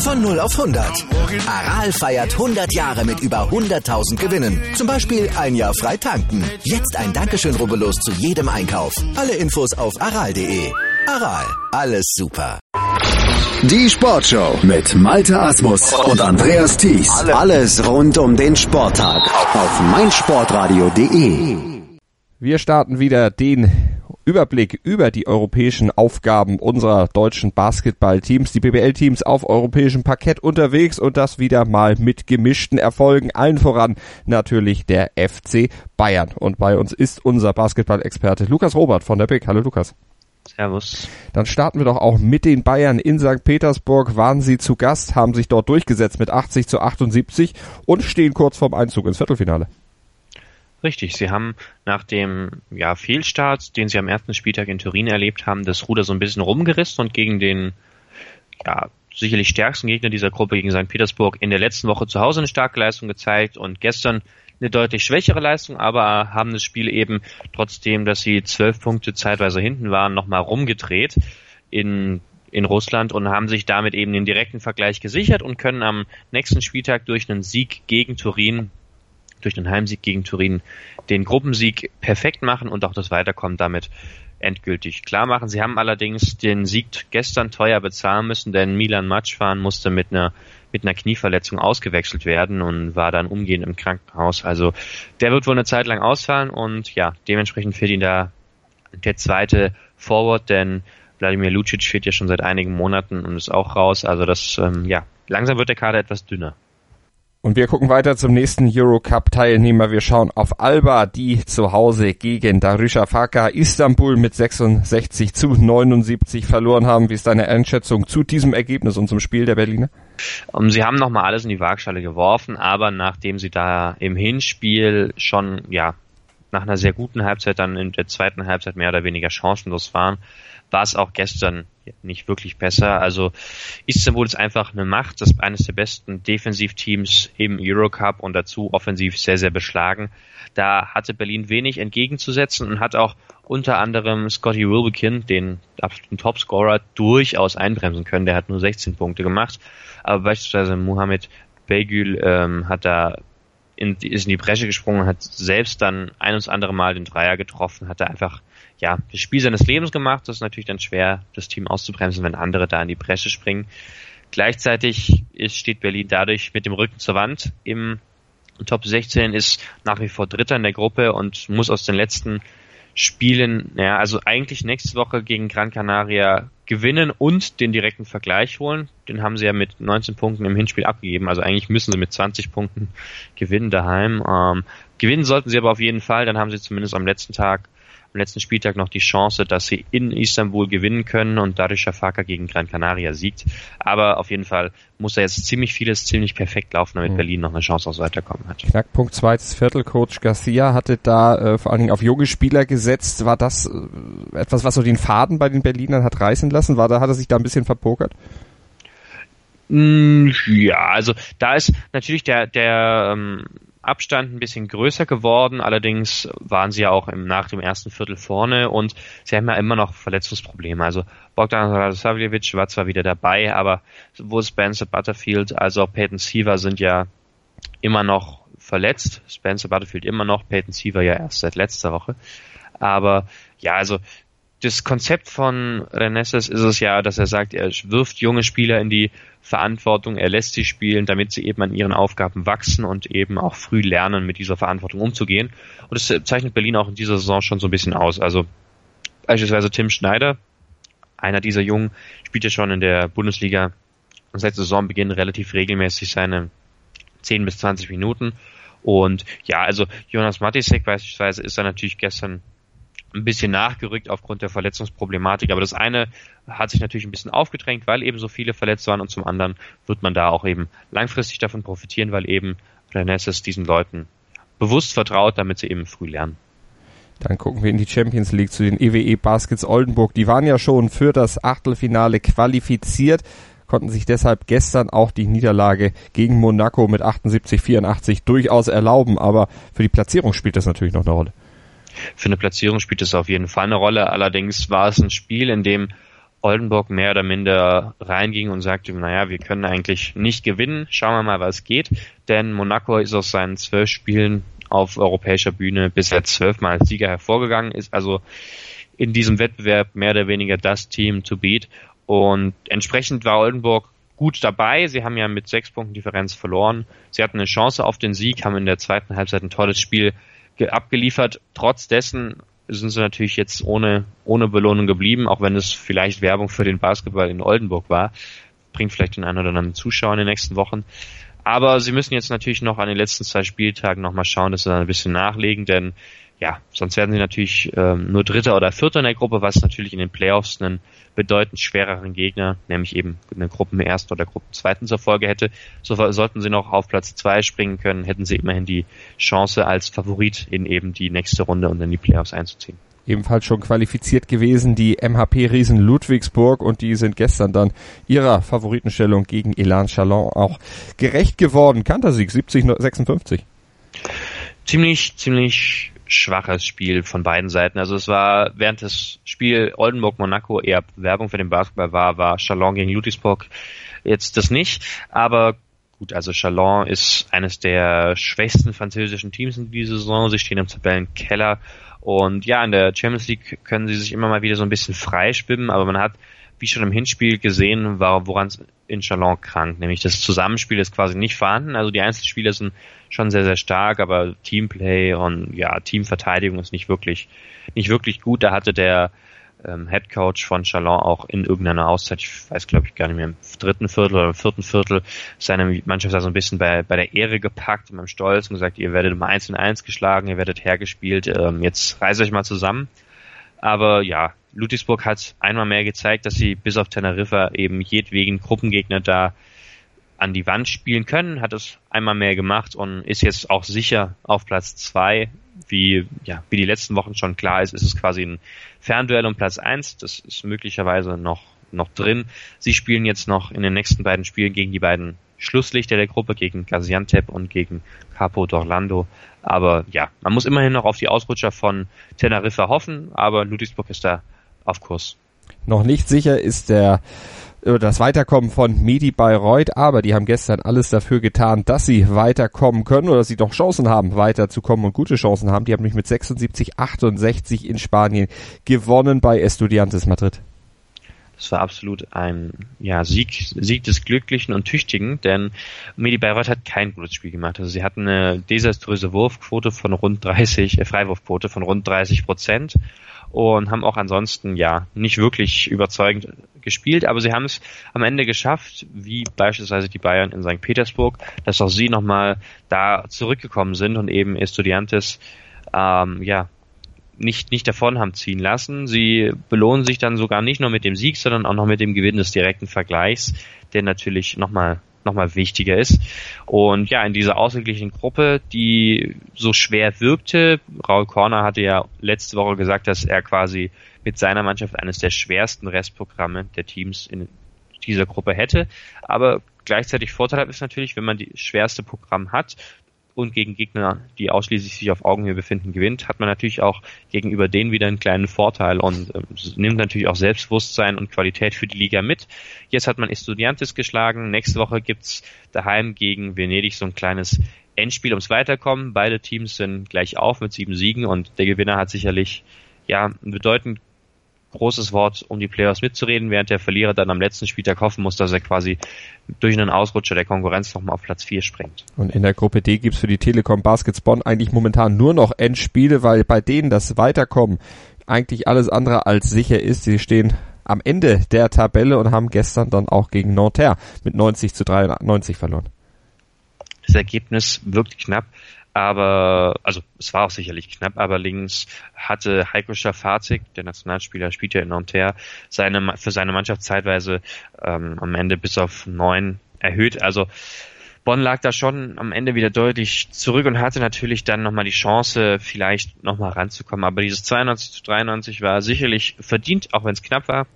Von 0 auf 100. Aral feiert 100 Jahre mit über 100.000 Gewinnen. Zum Beispiel ein Jahr frei tanken. Jetzt ein Dankeschön, rubbellos zu jedem Einkauf. Alle Infos auf aral.de. Aral, alles super. Die Sportshow mit Malte Asmus und Andreas Thies. Alles rund um den Sporttag auf meinsportradio.de. Wir starten wieder den Überblick über die europäischen Aufgaben unserer deutschen Basketballteams, die BBL-Teams auf europäischem Parkett unterwegs und das wieder mal mit gemischten Erfolgen, allen voran natürlich der FC Bayern. Und bei uns ist unser Basketball-Experte Lukas Robert von der BIC. Hallo Lukas. Servus. Dann starten wir doch auch mit den Bayern. In St. Petersburg waren sie zu Gast, haben sich dort durchgesetzt mit 80-78 und stehen kurz vorm Einzug ins Viertelfinale. Richtig, sie haben nach dem Fehlstart, den sie am ersten Spieltag in Turin erlebt haben, das Ruder so ein bisschen rumgerissen und gegen den sicherlich stärksten Gegner dieser Gruppe, gegen St. Petersburg, in der letzten Woche zu Hause eine starke Leistung gezeigt und gestern eine deutlich schwächere Leistung, aber haben das Spiel eben trotzdem, dass sie 12 Punkte zeitweise hinten waren, nochmal rumgedreht in Russland und haben sich damit eben den direkten Vergleich gesichert und können am nächsten Spieltag durch einen Sieg gegen Turin, durch einen Heimsieg gegen Turin, den Gruppensieg perfekt machen und auch das Weiterkommen damit endgültig klar machen. Sie haben allerdings den Sieg gestern teuer bezahlen müssen, denn Milan Mačvan musste mit einer Knieverletzung ausgewechselt werden und war dann umgehend im Krankenhaus. Also der wird wohl eine Zeit lang ausfallen und dementsprechend fehlt ihm da der zweite Forward, denn Vladimir Lucic fehlt ja schon seit einigen Monaten und ist auch raus. Also das, langsam wird der Kader etwas dünner. Und wir gucken weiter zum nächsten Eurocup-Teilnehmer. Wir schauen auf Alba, die zu Hause gegen Darüşşafaka Istanbul mit 66-79 verloren haben. Wie ist deine Einschätzung zu diesem Ergebnis und zum Spiel der Berliner? Sie haben nochmal alles in die Waagschale geworfen, aber nachdem sie da im Hinspiel schon, nach einer sehr guten Halbzeit dann in der zweiten Halbzeit mehr oder weniger chancenlos waren, war es auch gestern nicht wirklich besser. Also Istanbul ist einfach eine Macht, das ist eines der besten Defensivteams im Eurocup und dazu offensiv sehr, sehr beschlagen. Da hatte Berlin wenig entgegenzusetzen und hat auch unter anderem Scotty Wilbekin, den absoluten Topscorer, durchaus einbremsen können. Der hat nur 16 Punkte gemacht, aber beispielsweise Mohamed Beygül ist in die Bresche gesprungen, hat selbst dann ein und das andere Mal den Dreier getroffen, hat da einfach das Spiel seines Lebens gemacht. Das ist natürlich dann schwer, das Team auszubremsen, wenn andere da in die Bresche springen. Gleichzeitig steht Berlin dadurch mit dem Rücken zur Wand im Top 16, ist nach wie vor Dritter in der Gruppe und muss aus den letzten Spielen, also eigentlich nächste Woche gegen Gran Canaria gewinnen und den direkten Vergleich holen. Den haben sie ja mit 19 Punkten im Hinspiel abgegeben, also eigentlich müssen sie mit 20 Punkten gewinnen daheim. Gewinnen sollten sie aber auf jeden Fall, dann haben sie zumindest am letzten Spieltag noch die Chance, dass sie in Istanbul gewinnen können und dadurch Darüşşafaka gegen Gran Canaria siegt. Aber auf jeden Fall muss da jetzt ziemlich perfekt laufen, damit Berlin noch eine Chance aufs Weiterkommen hat. Knackpunkt zweites Viertel, Coach Garcia hatte da vor allen Dingen auf junge Spieler gesetzt. War das etwas, was so den Faden bei den Berlinern hat reißen lassen? Hat er sich da ein bisschen verpokert? Ja, also da ist natürlich der Abstand ein bisschen größer geworden, allerdings waren sie ja auch nach dem ersten Viertel vorne und sie haben ja immer noch Verletzungsprobleme. Also Bogdan Radosavljevic war zwar wieder dabei, aber sowohl Spencer Butterfield als auch Peyton Siever sind ja immer noch verletzt. Spencer Butterfield immer noch, Peyton Siever ja erst seit letzter Woche. Aber also das Konzept von Renesses ist es ja, dass er sagt, er wirft junge Spieler in die Verantwortung, er lässt sie spielen, damit sie eben an ihren Aufgaben wachsen und eben auch früh lernen, mit dieser Verantwortung umzugehen. Und das zeichnet Berlin auch in dieser Saison schon so ein bisschen aus. Also beispielsweise Tim Schneider, einer dieser Jungen, spielt ja schon in der Bundesliga seit Saisonbeginn relativ regelmäßig seine 10 bis 20 Minuten. Und also Jonas Matisek beispielsweise ist da natürlich gestern ein bisschen nachgerückt aufgrund der Verletzungsproblematik, aber das eine hat sich natürlich ein bisschen aufgedrängt, weil eben so viele verletzt waren und zum anderen wird man da auch eben langfristig davon profitieren, weil eben Renesses diesen Leuten bewusst vertraut, damit sie eben früh lernen. Dann gucken wir in die Champions League zu den EWE Baskets Oldenburg. Die waren ja schon für das Achtelfinale qualifiziert, konnten sich deshalb gestern auch die Niederlage gegen Monaco mit 78-84 durchaus erlauben, aber für die Platzierung spielt das natürlich noch eine Rolle. Für eine Platzierung spielt es auf jeden Fall eine Rolle. Allerdings war es ein Spiel, in dem Oldenburg mehr oder minder reinging und sagte, naja, wir können eigentlich nicht gewinnen, schauen wir mal, was geht, denn Monaco ist aus seinen 12 Spielen auf europäischer Bühne bisher 12-mal als Sieger hervorgegangen, ist also in diesem Wettbewerb mehr oder weniger das Team to beat und entsprechend war Oldenburg gut dabei. Sie haben ja mit 6 Punkten Differenz verloren. Sie hatten eine Chance auf den Sieg, haben in der zweiten Halbzeit ein tolles Spiel abgeliefert. Trotz dessen sind sie natürlich jetzt ohne Belohnung geblieben, auch wenn es vielleicht Werbung für den Basketball in Oldenburg war. Bringt vielleicht den einen oder anderen Zuschauer in den nächsten Wochen. Aber sie müssen jetzt natürlich noch an den letzten 2 Spieltagen nochmal schauen, dass sie dann ein bisschen nachlegen, denn ja, sonst werden sie natürlich nur Dritter oder Vierter in der Gruppe, was natürlich in den Playoffs einen bedeutend schwereren Gegner, nämlich eben eine Gruppenerste oder Gruppenzweiten zur Folge hätte. So sollten sie noch auf Platz 2 springen können, hätten sie immerhin die Chance als Favorit in eben die nächste Runde und in die Playoffs einzuziehen. Ebenfalls schon qualifiziert gewesen die MHP-Riesen Ludwigsburg und die sind gestern dann ihrer Favoritenstellung gegen Elan Chalon auch gerecht geworden. Kantersieg 70-56. Ziemlich schwaches Spiel von beiden Seiten. Also es war während das Spiel Oldenburg-Monaco eher Werbung für den Basketball war Chalon gegen Ludwigsburg jetzt das nicht. Aber gut, also Chalon ist eines der schwächsten französischen Teams in dieser Saison. Sie stehen im Tabellenkeller und ja, in der Champions League können sie sich immer mal wieder so ein bisschen freischwimmen, aber man hat wie schon im Hinspiel gesehen, woran es in Chalon krankt. Nämlich das Zusammenspiel ist quasi nicht vorhanden. Also die Einzelspieler sind schon sehr, sehr stark, aber Teamplay und ja, Teamverteidigung ist nicht wirklich gut. Da hatte der Headcoach von Chalon auch in irgendeiner Auszeit, ich weiß glaube ich gar nicht mehr, im 3. Viertel oder im 4. Viertel seine Mannschaft da so ein bisschen bei der Ehre gepackt und beim Stolz und gesagt, ihr werdet immer 1-1 geschlagen, ihr werdet hergespielt, jetzt reißt euch mal zusammen. Aber ja, Ludwigsburg hat einmal mehr gezeigt, dass sie bis auf Teneriffa eben jedwegen Gruppengegner da an die Wand spielen können, hat es einmal mehr gemacht und ist jetzt auch sicher auf Platz 2. Wie die letzten Wochen schon klar ist es quasi ein Fernduell um Platz 1. Das ist möglicherweise noch drin. Sie spielen jetzt noch in den nächsten beiden Spielen gegen die beiden Schlusslichter der Gruppe, gegen Gaziantep und gegen Capo d'Orlando. Aber ja, man muss immerhin noch auf die Ausrutscher von Teneriffa hoffen, aber Ludwigsburg ist da auf Kurs. Noch nicht sicher ist das Weiterkommen von Medi Bayreuth, aber die haben gestern alles dafür getan, dass sie weiterkommen können oder dass sie doch Chancen haben, weiterzukommen und gute Chancen haben. Die haben nämlich mit 76-68 in Spanien gewonnen bei Estudiantes Madrid. Das war absolut ein Sieg des Glücklichen und Tüchtigen, denn Medi Bayreuth hat kein gutes Spiel gemacht. Also sie hatten eine desaströse Freiwurfquote von rund 30% und haben auch ansonsten nicht wirklich überzeugend gespielt, aber sie haben es am Ende geschafft, wie beispielsweise die Bayern in St. Petersburg, dass auch sie nochmal da zurückgekommen sind und eben Estudiantes nicht davon haben ziehen lassen. Sie belohnen sich dann sogar nicht nur mit dem Sieg, sondern auch noch mit dem Gewinn des direkten Vergleichs, der natürlich nochmal wichtiger ist. Und ja, in dieser ausgeglichenen Gruppe, die so schwer wirkte, Raul Korner hatte ja letzte Woche gesagt, dass er quasi mit seiner Mannschaft eines der schwersten Restprogramme der Teams in dieser Gruppe hätte. Aber gleichzeitig vorteilhaft ist natürlich, wenn man die schwerste Programm hat und gegen Gegner, die ausschließlich sich auf Augenhöhe befinden, gewinnt, hat man natürlich auch gegenüber denen wieder einen kleinen Vorteil und nimmt natürlich auch Selbstbewusstsein und Qualität für die Liga mit. Jetzt hat man Estudiantes geschlagen, nächste Woche gibt's daheim gegen Venedig so ein kleines Endspiel ums Weiterkommen. Beide Teams sind gleich auf mit 7 Siegen und der Gewinner hat sicherlich ein bedeutend großes Wort, um die Playoffs mitzureden, während der Verlierer dann am letzten Spieltag hoffen muss, dass er quasi durch einen Ausrutscher der Konkurrenz nochmal auf Platz 4 springt. Und in der Gruppe D gibt's für die Telekom Baskets Bonn eigentlich momentan nur noch Endspiele, weil bei denen das Weiterkommen eigentlich alles andere als sicher ist. Sie stehen am Ende der Tabelle und haben gestern dann auch gegen Nanterre mit 90-93 verloren. Das Ergebnis wirkt knapp. Aber, also es war auch sicherlich knapp, aber links hatte Heiko Schafazik, der Nationalspieler, spielt ja in Nanterre, für seine Mannschaft zeitweise am Ende bis auf 9 erhöht. Also Bonn lag da schon am Ende wieder deutlich zurück und hatte natürlich dann nochmal die Chance, vielleicht nochmal ranzukommen. Aber dieses 92-93 war sicherlich verdient, auch wenn es knapp war.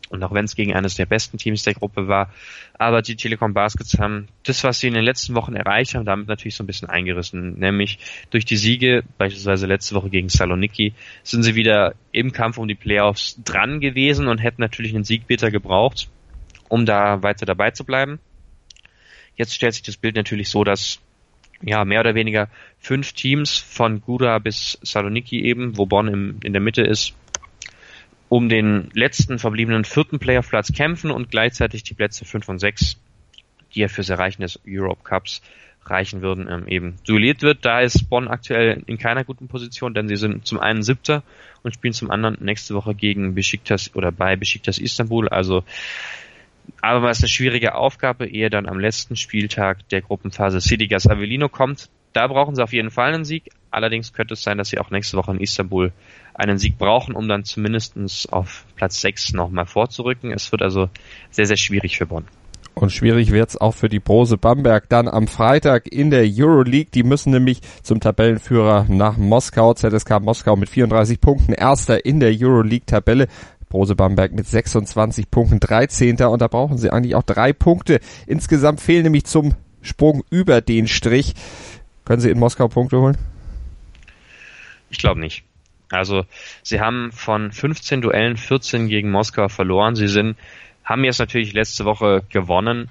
Und auch wenn es gegen eines der besten Teams der Gruppe war, aber die Telekom Baskets haben das, was sie in den letzten Wochen erreicht haben, damit natürlich so ein bisschen eingerissen. Nämlich durch die Siege, beispielsweise letzte Woche gegen Saloniki, sind sie wieder im Kampf um die Playoffs dran gewesen und hätten natürlich einen Sieg bitter gebraucht, um da weiter dabei zu bleiben. Jetzt stellt sich das Bild natürlich so, dass ja mehr oder weniger 5 Teams von Gura bis Saloniki eben, wo Bonn in der Mitte ist, um den letzten verbliebenen 4. Playoff-Platz kämpfen und gleichzeitig die Plätze 5 und 6, die ja fürs Erreichen des Europe Cups reichen würden, eben duelliert wird. Da ist Bonn aktuell in keiner guten Position, denn sie sind zum einen 7. und spielen zum anderen nächste Woche gegen Beşiktaş oder bei Beşiktaş Istanbul. Also aber es ist eine schwierige Aufgabe, ehe dann am letzten Spieltag der Gruppenphase Sidigas Avellino kommt. Da brauchen sie auf jeden Fall einen Sieg. Allerdings könnte es sein, dass sie auch nächste Woche in Istanbul einen Sieg brauchen, um dann zumindest auf Platz 6 nochmal vorzurücken. Es wird also sehr, sehr schwierig für Bonn. Und schwierig wird's auch für die Brose Bamberg dann am Freitag in der Euroleague. Die müssen nämlich zum Tabellenführer nach Moskau. ZSK Moskau mit 34 Punkten, Erster in der Euroleague-Tabelle. Brose Bamberg mit 26 Punkten, 13. Und da brauchen sie eigentlich auch 3 Punkte. Insgesamt fehlen nämlich zum Sprung über den Strich. Können sie in Moskau Punkte holen? Ich glaube nicht. Also sie haben von 15 Duellen 14 gegen Moskau verloren. Sie haben jetzt natürlich letzte Woche gewonnen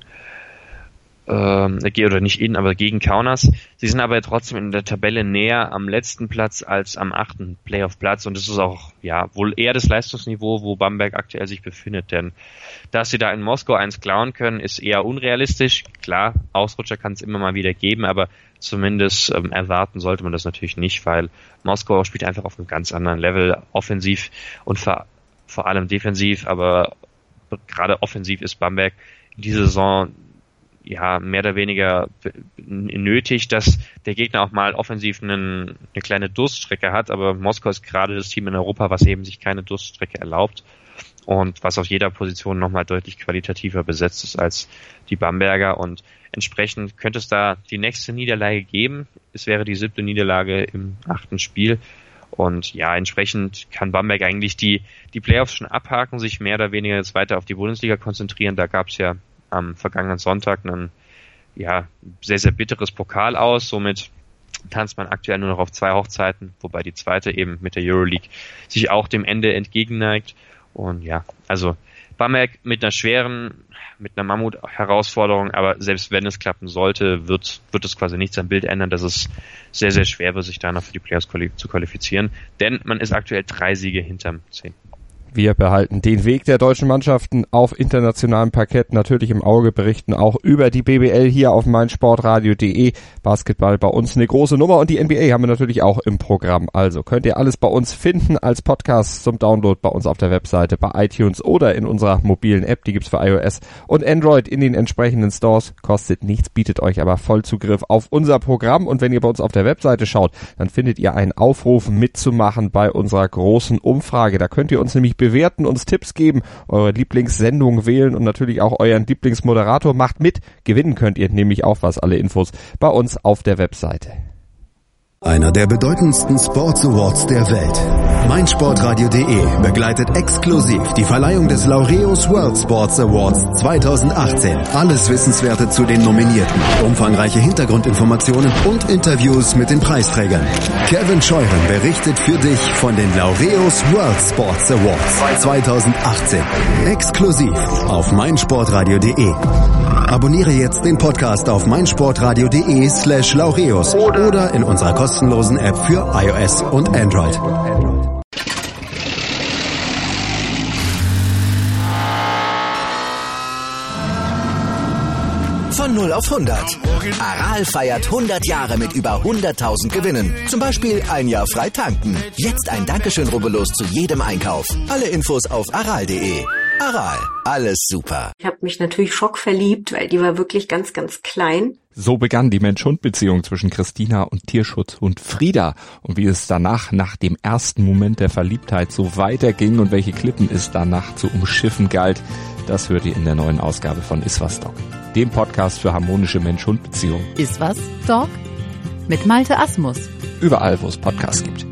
aber gegen Kaunas. Sie sind aber trotzdem in der Tabelle näher am letzten Platz als am 8. Playoff-Platz und das ist auch wohl eher das Leistungsniveau, wo Bamberg aktuell sich befindet, denn dass sie da in Moskau eins klauen können, ist eher unrealistisch. Klar, Ausrutscher kann es immer mal wieder geben, aber zumindest erwarten sollte man das natürlich nicht, weil Moskau spielt einfach auf einem ganz anderen Level, offensiv und vor allem defensiv, aber gerade offensiv ist Bamberg in dieser Saison mehr oder weniger nötig, dass der Gegner auch mal offensiv eine kleine Durststrecke hat, aber Moskau ist gerade das Team in Europa, was eben sich keine Durststrecke erlaubt und was auf jeder Position nochmal deutlich qualitativer besetzt ist als die Bamberger und entsprechend könnte es da die nächste Niederlage geben. Es wäre die 7. Niederlage im 8. Spiel und entsprechend kann Bamberg eigentlich die Playoffs schon abhaken, sich mehr oder weniger jetzt weiter auf die Bundesliga konzentrieren. Da gab es ja am vergangenen Sonntag ein sehr, sehr bitteres Pokal aus. Somit tanzt man aktuell nur noch auf 2 Hochzeiten, wobei die zweite eben mit der Euroleague sich auch dem Ende entgegenneigt. Und also Bamberg mit einer Mammut-Herausforderung, aber selbst wenn es klappen sollte, wird es quasi nichts am Bild ändern, dass es sehr, sehr schwer wird, sich danach für die Playoffs zu qualifizieren. Denn man ist aktuell 3 Siege hinterm 10. Wir behalten den Weg der deutschen Mannschaften auf internationalem Parkett natürlich im Auge, berichten auch über die BBL hier auf meinsportradio.de. Basketball bei uns eine große Nummer und die NBA haben wir natürlich auch im Programm. Also könnt ihr alles bei uns finden als Podcast zum Download bei uns auf der Webseite, bei iTunes oder in unserer mobilen App. Die gibt's für iOS und Android in den entsprechenden Stores. Kostet nichts, bietet euch aber Vollzugriff auf unser Programm. Und wenn ihr bei uns auf der Webseite schaut, dann findet ihr einen Aufruf mitzumachen bei unserer großen Umfrage. Da könnt ihr uns nämlich bewerten, uns Tipps geben, eure Lieblingssendung wählen und natürlich auch euren Lieblingsmoderator. Macht mit. Gewinnen könnt ihr nämlich auch was. Alle Infos bei uns auf der Webseite. Einer der bedeutendsten Sports Awards der Welt. meinsportradio.de begleitet exklusiv die Verleihung des Laureus World Sports Awards 2018. Alles Wissenswerte zu den Nominierten, umfangreiche Hintergrundinformationen und Interviews mit den Preisträgern. Kevin Scheuren berichtet für dich von den Laureus World Sports Awards 2018. Exklusiv auf meinsportradio.de. Abonniere jetzt den Podcast auf meinsportradio.de/Laureus oder in unserer kostenlosen App für iOS und Android. Von 0 auf 100. Aral feiert 100 Jahre mit über 100.000 Gewinnen. Zum Beispiel ein Jahr frei tanken. Jetzt ein Dankeschön, rubbellos zu jedem Einkauf. Alle Infos auf aral.de. Aral, alles super. Ich habe mich natürlich schockverliebt, weil die war wirklich ganz, ganz klein. So begann die Mensch-Hund-Beziehung zwischen Christina und Tierschutzhund Frieda. Und wie es danach, nach dem ersten Moment der Verliebtheit, so weiterging und welche Klippen es danach zu umschiffen galt, das hört ihr in der neuen Ausgabe von Iswas Dog, dem Podcast für harmonische Mensch-Hund-Beziehungen. Iswas Dog? Mit Malte Asmus. Überall, wo es Podcasts gibt.